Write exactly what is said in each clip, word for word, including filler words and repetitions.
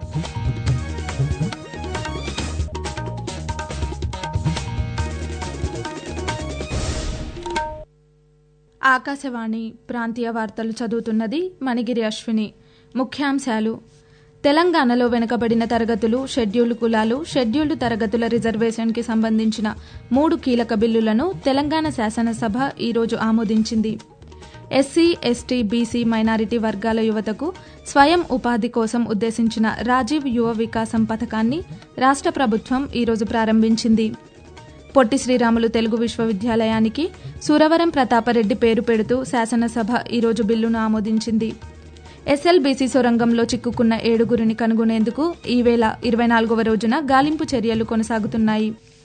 ఆకాశవాణి ప్రాంతీయ వార్తలు చదువుతున్నది మణిగిరి అశ్విని. ముఖ్యాంశాలు: తెలంగాణలో వెనుకబడిన తరగతులు, షెడ్యూల్డ్ కులాలు, షెడ్యూల్డ్ తరగతుల రిజర్వేషన్కి సంబంధించిన మూడు కీలక బిల్లులను తెలంగాణ శాసనసభ ఈరోజు ఆమోదించింది. ఎస్సీ, ఎస్టీ, బీసీ, మైనారిటీ వర్గాల యువతకు స్వయం ఉపాధి కోసం ఉద్దేశించిన రాజీవ్ యువ వికాసం పథకాన్ని రాష్ట్ర ప్రభుత్వం ఈరోజు ప్రారంభించింది. పొట్టి శ్రీరాములు తెలుగు విశ్వవిద్యాలయానికి సురవరం ప్రతాపరెడ్డి పేరు పెడుతూ శాసనసభ ఈరోజు బిల్లును ఆమోదించింది. ఎస్ఎల్బీసీ సొరంగంలో చిక్కుకున్న ఏడుగురిని కనుగొనేందుకు ఈ వేళ ఇరవై నాలుగవ రోజున గాలింపు చర్యలు కొనసాగుతున్నాయి.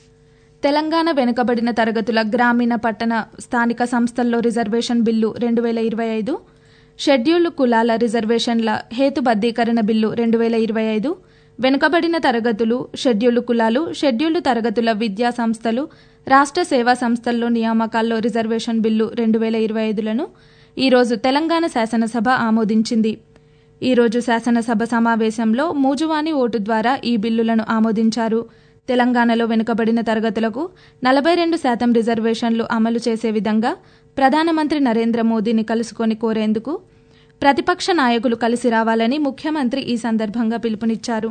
తెలంగాణ వెనుకబడిన తరగతుల గ్రామీణ, పట్టణ, స్థానిక సంస్థల్లో రిజర్వేషన్ బిల్లు రెండు వేల ఇరవై ఐదు, షెడ్యూల్డ్ కులాల రిజర్వేషన్ల హేతుబద్దీకరణ బిల్లు రెండు వేల ఇరవై ఐదు, వెనుకబడిన తరగతులు, షెడ్యూల్డ్ కులాలు, షెడ్యూల్డ్ తరగతుల విద్యా సంస్థలు, రాష్ట్ర సేవా సంస్థల్లో నియామకాల్లో రిజర్వేషన్ బిల్లు రెండు వేల ఇరవై ఐదులను ఈరోజు తెలంగాణ శాసనసభ ఆమోదించింది. ఈరోజు శాసనసభ సమావేశంలో మూజువాణి ఓటు ద్వారా ఈ బిల్లులను ఆమోదించారు. తెలంగాణలో వెనుకబడిన తరగతులకు నలభై రెండు శాతం రిజర్వేషన్లు అమలు చేసే విధంగా ప్రధానమంత్రి నరేంద్ర మోదీని కలుసుకొని కోరేందుకు ప్రతిపక్ష నాయకులు కలిసి రావాలని ముఖ్యమంత్రి ఈ సందర్భంగా పిలుపునిచ్చారు.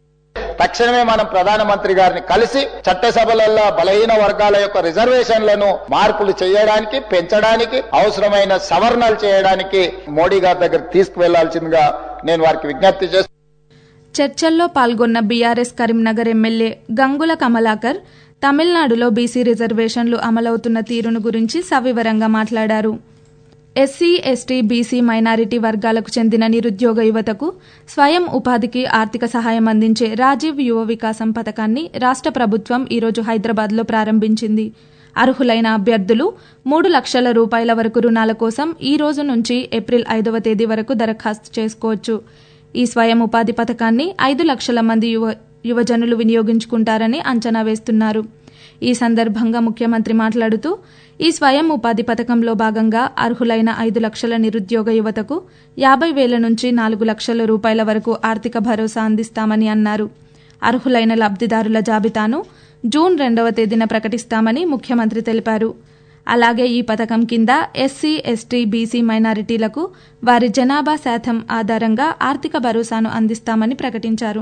తక్షణమే మనం ప్రధానమంత్రి గారిని కలిసి చట్టసభలలో బలహీన వర్గాల యొక్క రిజర్వేషన్లను మార్పులు చేయడానికి, పెంచడానికి, అవసరమైన సవరణలు చేయడానికి మోడీ గారి దగ్గరికి తీసుకువెళ్లాల్సిందిగా నేను వారికి విజ్ఞప్తి చేస్తున్నాను. చర్చల్లో పాల్గొన్న బీఆర్ఎస్ కరీంనగర్ ఎమ్మెల్యే గంగుల కమలాకర్ తమిళనాడులో బీసీ రిజర్వేషన్లు అమలవుతున్న తీరును గురించి సవివరంగా మాట్లాడారు. ఎస్సీ, ఎస్టీ, బీసీ, మైనారిటీ వర్గాలకు చెందిన నిరుద్యోగ యువతకు స్వయం ఉపాధికి ఆర్థిక సహాయం అందించే రాజీవ్ యువ వికాసం పథకాన్ని రాష్ట్ర ప్రభుత్వం ఈరోజు హైదరాబాద్లో ప్రారంభించింది. అర్హులైన అభ్యర్థులు మూడు లక్షల రూపాయల వరకు రుణాల కోసం ఈ రోజు నుంచి ఏప్రిల్ ఐదవ తేదీ వరకు దరఖాస్తు చేసుకోవచ్చు. ఈ స్వయం ఉపాధి పథకాన్ని ఐదు లక్షల మంది యువ యువజనులు వినియోగించుకుంటారని అంచనా వేస్తున్నారు. ఈ సందర్భంగా ముఖ్యమంత్రి మాట్లాడుతూ ఈ స్వయం ఉపాధి పథకంలో భాగంగా అర్హులైన ఐదు లక్షల నిరుద్యోగ యువతకు యాభై వేల నుంచి నాలుగు లక్షల రూపాయల వరకు ఆర్థిక భరోసా అందిస్తామని అన్నారు. అర్హులైన లబ్దిదారుల జాబితాను జూన్ రెండవ తేదీన ప్రకటిస్తామని ముఖ్యమంత్రి తెలిపారు. అలాగే ఈ పథకం కింద ఎస్సీ, ఎస్టీ, బీసీ, మైనారిటీలకు వారి జనాభా శాతం ఆధారంగా ఆర్థిక భరోసాను అందిస్తామని ప్రకటించారు.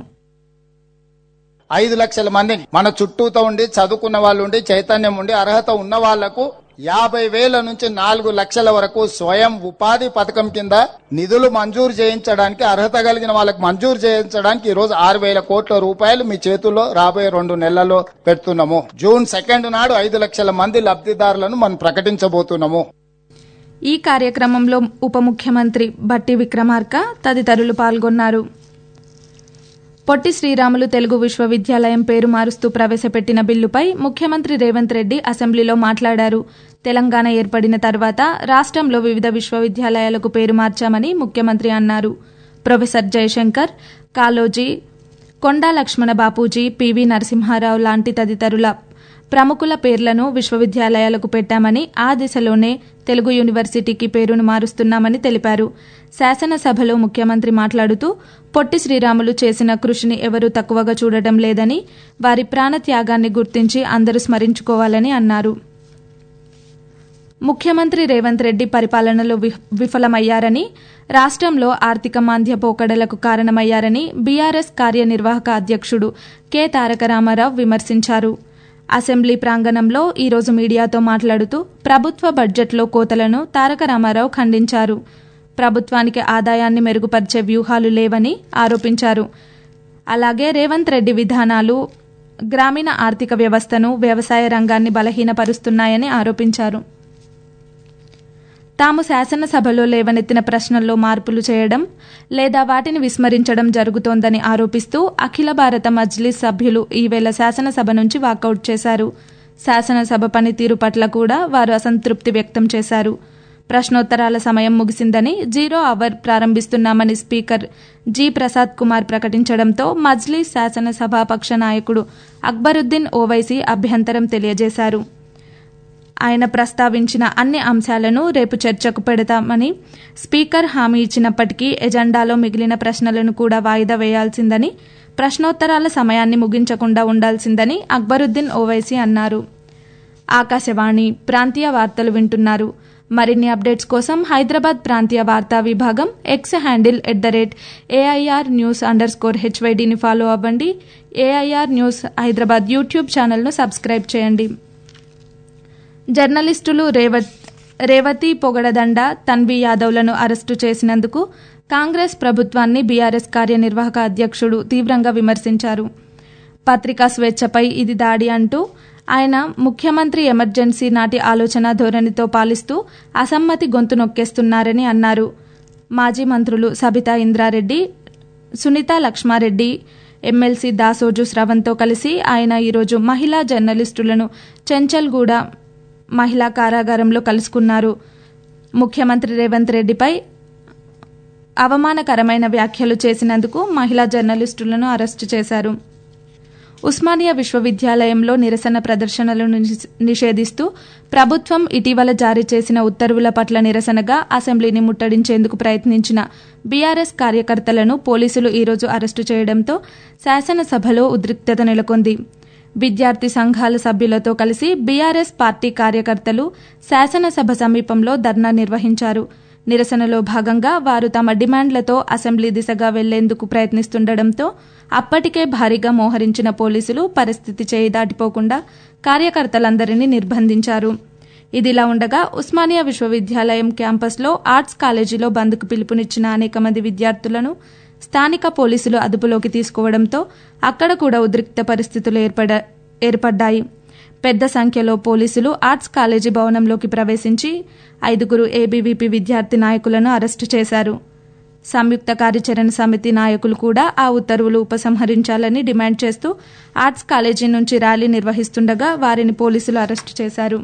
ఐదు లక్షల మందిని మన చుట్టూతో ఉండి చదువుకున్న వాళ్ళు ఉండి చైతన్యం ఉండి అర్హత ఉన్న వాళ్లకు యాభై వేల నుంచి నాలుగు లక్షల వరకు స్వయం ఉపాధి పథకం కింద నిధులు మంజూరు చేయించడానికి, అర్హత కలిగిన వాళ్ళకు మంజూరు చేయించడానికి ఈ రోజు ఆరు వేల కోట్ల రూపాయలు మీ చేతుల్లో రాబోయే రెండు నెలల్లో పెడుతున్నాము. జూన్ సెకండ్ నాడు ఐదు లక్షల మంది లబ్దిదారులను మనం ప్రకటించబోతున్నాము. ఈ కార్యక్రమంలో ఉప ముఖ్యమంత్రి బట్టి విక్రమార్క తదితరులు పాల్గొన్నారు. పొట్టి శ్రీరాములు తెలుగు విశ్వవిద్యాలయం పేరు మారుస్తూ ప్రవేశపెట్టిన బిల్లుపై ముఖ్యమంత్రి రేవంత్ రెడ్డి అసెంబ్లీలో మాట్లాడారు. తెలంగాణ ఏర్పడిన తర్వాత రాష్ట్రంలో వివిధ విశ్వవిద్యాలయాలకు పేరు మార్చామని ముఖ్యమంత్రి అన్నారు. ప్రొఫెసర్ జయశంకర్, కాళోజీ, కొండా లక్ష్మణ బాపూజీ, పివి నరసింహారావు లాంటి తదితరుల ప్రముఖుల పేర్లను విశ్వవిద్యాలయాలకు పెట్టామని, ఆ దిశలోనే తెలుగు యూనివర్సిటీకి పేరును మారుస్తున్నామని తెలిపారు. శాసనసభలో ముఖ్యమంత్రి మాట్లాడుతూ పొట్టి శ్రీరాములు చేసిన కృషిని ఎవరూ తక్కువగా చూడటం లేదని, వారి ప్రాణత్యాగాన్ని గుర్తించి అందరూ స్మరించుకోవాలని అన్నారు. ముఖ్యమంత్రి రేవంత్ రెడ్డి పరిపాలనలో విఫలమయ్యారని, రాష్ట్రంలో ఆర్థిక మాంద్య పోకడలకు కారణమయ్యారని బీఆర్ఎస్ కార్యనిర్వాహక అధ్యక్షుడు కె తారక రామారావు విమర్శించారు. అసెంబ్లీ ప్రాంగణంలో ఈరోజు మీడియాతో మాట్లాడుతూ ప్రభుత్వ బడ్జెట్లో కోతలను తారక రామారావు ఖండించారు. ప్రభుత్వానికి ఆదాయాన్ని మెరుగుపరిచే వ్యూహాలు లేవని ఆరోపించారు. అలాగే రేవంత్ రెడ్డి విధానాలు గ్రామీణ ఆర్థిక వ్యవస్థను, వ్యవసాయ రంగాన్ని బలహీనపరుస్తున్నాయని ఆరోపించారు. తాము శాసనసభలో లేవనెత్తిన ప్రశ్నల్లో మార్పులు చేయడం లేదా వాటిని విస్మరించడం జరుగుతోందని ఆరోపిస్తూ అఖిల భారత మజ్లిస్ సభ్యులు ఈవేళ శాసనసభ నుంచి వాకౌట్ చేశారు. శాసనసభ పనితీరు పట్ల కూడా వారు అసంతృప్తి వ్యక్తం చేశారు. ప్రశ్నోత్తరాల సమయం ముగిసిందని, జీరో అవర్ ప్రారంభిస్తున్నామని స్పీకర్ జి ప్రసాద్ కుమార్ ప్రకటించడంతో మజ్లిస్ శాసనసభాపక్ష నాయకుడు అక్బరుద్దీన్ ఓవైసీ అభ్యంతరం తెలియజేశారు. ఆయన ప్రస్తావించిన అన్ని అంశాలను రేపు చర్చకు పెడతామని స్పీకర్ హామీ ఇచ్చినప్పటికీ ఎజెండాలో మిగిలిన ప్రశ్నలను కూడా వాయిదా వేయాల్సిందని, ప్రశ్నోత్తరాల సమయాన్ని ముగించకుండా ఉండాల్సిందని అక్బరుద్దీన్ ఓవైసీ అన్నారు. ఆకాశవాణి ప్రాంతీయ వార్తలు వింటున్నారు. మరిన్ని అప్డేట్స్ కోసం హైదరాబాద్ ప్రాంతీయ వార్తా విభాగం X handle at the rate AIR news underscore స్కోర్ హెచ్వైడీని ఫాలో అవ్వండి. ఏఐఆర్ న్యూస్ హైదరాబాద్ యూట్యూబ్ ఛానల్ను సబ్స్క్రైబ్ చేయండి. జర్నలిస్టులు రేవత్ రేవతి పొగడదండ, తన్వి యాదవ్లను అరెస్టు చేసినందుకు కాంగ్రెస్ ప్రభుత్వాన్ని బీఆర్ఎస్ కార్యనిర్వాహక అధ్యక్షుడు తీవ్రంగా విమర్శించారు. పత్రికా స్వేచ్ఛపై ఇది దాడి అంటూ ఆయన ముఖ్యమంత్రి ఎమర్జెన్సీ నాటి ఆలోచన ధోరణితో పాలిస్తూ అసమ్మతి గొంతు నొక్కేస్తున్నారని అన్నారు. మాజీ మంత్రులు సబితా ఇంద్రారెడ్డి, సునీతా లక్ష్మారెడ్డి, ఎమ్మెల్సీ దాసోజు శ్రవణ్తో కలిసి ఆయన ఈరోజు మహిళా జర్నలిస్టులను చెంచల్గూడ మహిళా కారాగారంలో కలుసుకున్నారు. ముఖ్యమంత్రి రేవంత్ రెడ్డిపై అవమానకరమైన వ్యాఖ్యలు చేసినందుకు మహిళా జర్నలిస్టులను అరెస్టు చేశారు. ఉస్మానియా విశ్వవిద్యాలయంలో నిరసన ప్రదర్శనలను నిషేధిస్తూ ప్రభుత్వం ఇటీవల జారీ చేసిన ఉత్తర్వుల పట్ల నిరసనగా అసెంబ్లీని ముట్టడించేందుకు ప్రయత్నించిన బీఆర్ఎస్ కార్యకర్తలను పోలీసులు ఈరోజు అరెస్టు చేయడంతో శాసనసభలో ఉద్రిక్తత నెలకొంది. విద్యార్థి సంఘాల సభ్యులతో కలిసి బీఆర్ఎస్ పార్టీ కార్యకర్తలు శాసనసభ సమీపంలో ధర్నా నిర్వహించారు. నిరసనలో భాగంగా వారు తమ డిమాండ్లతో అసెంబ్లీ దిశగా వెళ్లేందుకు ప్రయత్నిస్తుండటంతో అప్పటికే భారీగా మోహరించిన పోలీసులు పరిస్థితి చేయి దాటిపోకుండా కార్యకర్తలందరినీ నిర్బంధించారు. ఇదిలా ఉండగా ఉస్మానియా విశ్వవిద్యాలయం క్యాంపస్లో ఆర్ట్స్ కాలేజీలో బంద్కు పిలుపునిచ్చిన అనేక మంది విద్యార్థులను స్థానిక పోలీసులు అదుపులోకి తీసుకోవడంతో అక్కడ కూడా ఉద్రిక్త పరిస్థితులు ఏర్పడ్డాయి. పెద్ద సంఖ్యలో పోలీసులు ఆర్ట్స్ కాలేజీ భవనంలోకి ప్రవేశించి ఐదుగురు ఏబీవీపీ విద్యార్థి నాయకులను అరెస్టు చేశారు. సంయుక్త కార్యాచరణ సమితి నాయకులు కూడా ఆ ఉత్తర్వులు ఉపసంహరించాలని డిమాండ్ చేస్తూ ఆర్ట్స్ కాలేజీ నుంచి ర్యాలీ నిర్వహిస్తుండగా వారిని పోలీసులు అరెస్టు చేశారు.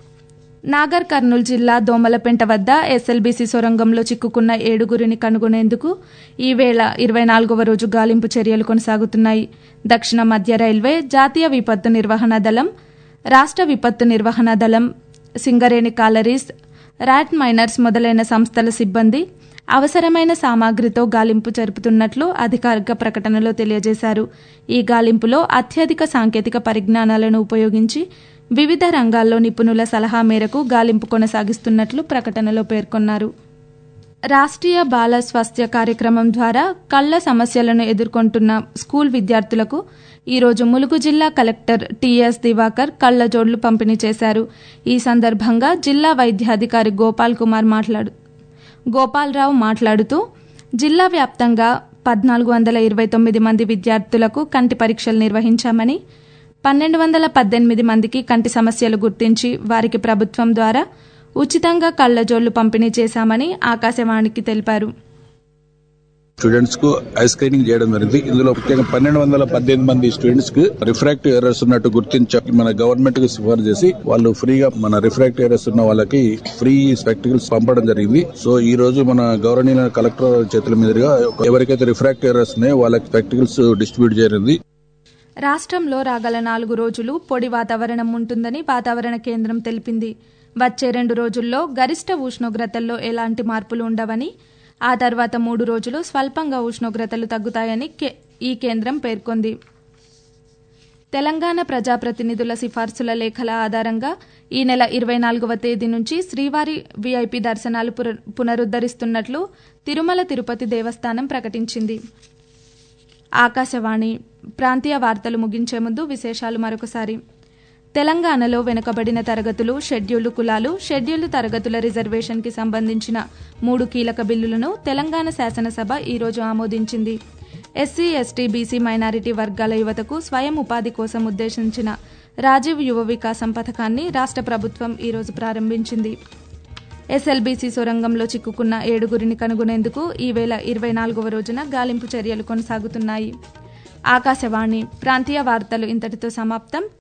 నాగర్ కర్నూలు జిల్లా దోమలపెంట వద్ద ఎస్ఎల్బీసీ సొరంగంలో చిక్కుకున్న ఏడుగురిని కనుగొనేందుకు ఈ వేళ ఇరవై నాలుగవ రోజు గాలింపు చర్యలు కొనసాగుతున్నాయి. దక్షిణ మధ్య రైల్వే, జాతీయ విపత్తు నిర్వహణ దళం, రాష్ట్ర విపత్తు నిర్వహణ దళం, సింగరేణి కాలరీస్, ర్యాట్ మైనర్స్ మొదలైన సంస్థల సిబ్బంది అవసరమైన సామాగ్రితో గాలింపు జరుపుతున్నట్లు అధికారిక ప్రకటనలో తెలియజేశారు. ఈ గాలింపులో అత్యధిక సాంకేతిక పరిజ్ఞానాలను ఉపయోగించి వివిధ రంగాల్లో నిపుణుల సలహా మేరకు గాలింపు కొనసాగిస్తున్నట్లు ప్రకటనలో పేర్కొన్నారు. రాష్ట్రీయ బాల స్వాస్థ్య కార్యక్రమం ద్వారా కళ్ల సమస్యలను ఎదుర్కొంటున్న స్కూల్ విద్యార్థులకు ఈరోజు ములుగు జిల్లా కలెక్టర్ టీఎస్ దివాకర్ కళ్లజోడ్లు పంపిణీ చేశారు. ఈ సందర్భంగా జిల్లా వైద్యాధికారి గోపాల్ కుమార్ మాట్లాడు గోపాలరావు మాట్లాడుతూ జిల్లా వ్యాప్తంగా పద్నాలుగు వందల ఇరవై తొమ్మిది మంది విద్యార్థులకు కంటి పరీక్షలు నిర్వహించామని, పన్నెండు వందల పద్దెనిమిది మందికి కంటి సమస్యలు గుర్తించి వారికి ప్రభుత్వం ద్వారా ఉచితంగా కళ్లజోళ్లు పంపిణీ చేశామని ఆకాశవాణికి తెలిపారు. స్టూడెంట్స్ కు ఐ స్క్రీనింగ్ చేయడం జరిగింది. ఇందులో ముఖ్యంగా పన్నెండు వందల పద్దెనిమిది మంది స్టూడెంట్స్ కు రిఫ్రాక్టివ్ ఎర్రర్స్ ఉన్నట్టు గుర్తించి మన గవర్నమెంట్ కు సిఫార్సు చేసి వాళ్ళు ఫ్రీగా మన రిఫ్రాక్టివ్ ఎర్రర్స్ ఉన్న వాళ్ళకి ఫ్రీ స్పెక్టికల్స్ పంపడం జరిగింది. సో ఈ రోజు మన గవర్నీయ కలెక్టర్ చేతుల మీదుగా ఎవరికైతే రిఫ్రాక్టివ్ ఎర్రర్స్ ఉన్నాయో వాళ్ళకి స్పెక్టికల్స్ డిస్ట్రిబ్యూట్ జరిగింది. రాష్ట్రంలో రాగల నాలుగు రోజులు పొడి వాతావరణం ఉంటుందని వాతావరణ కేంద్రం తెలిపింది. వచ్చే రెండు రోజుల్లో గరిష్ట ఉష్ణోగ్రతల్లో ఎలాంటి మార్పులు ఉండవని, ఆ తర్వాత మూడు రోజులు స్వల్పంగా ఉష్ణోగ్రతలు తగ్గుతాయని ఈ కేంద్రం పేర్కొంది. తెలంగాణ ప్రజాప్రతినిధుల సిఫార్సుల లేఖల ఆధారంగా ఈ నెల ఇరవై నాలుగవ తేదీ నుంచి శ్రీవారి వీఐపీ దర్శనాలు పునరుద్దరిస్తున్నట్లు తిరుమల తిరుపతి దేవస్థానం ప్రకటించింది. ఆకాశవాణి ప్రాంతీయ వార్తలు ముగించే ముందు విశేషాలు మరొకసారి. తెలంగాణలో వెనుకబడిన తరగతులు, షెడ్యూల్డ్ కులాలు, షెడ్యూల్డ్ తరగతుల రిజర్వేషన్కి సంబంధించిన మూడు కీలక బిల్లులను తెలంగాణ శాసనసభ ఈరోజు ఆమోదించింది. ఎస్సీ, ఎస్టీ, బీసీ, మైనారిటీ వర్గాల యువతకు స్వయం ఉపాధి కోసం ఉద్దేశించిన రాజీవ్ యువ వికాసం పథకాన్ని రాష్ట్ర ప్రభుత్వం ఈరోజు ప్రారంభించింది. ఎస్ఎల్బీసీ సొరంగంలో చిక్కుకున్న ఏడుగురిని కనుగొనేందుకు ఈ వేళ ఇరవై నాలుగవ రోజున గాలింపు చర్యలు కొనసాగుతున్నాయి. ఆకాశవాణి ప్రాంతీయ వార్తలు ఇంతటితో సమాప్తం.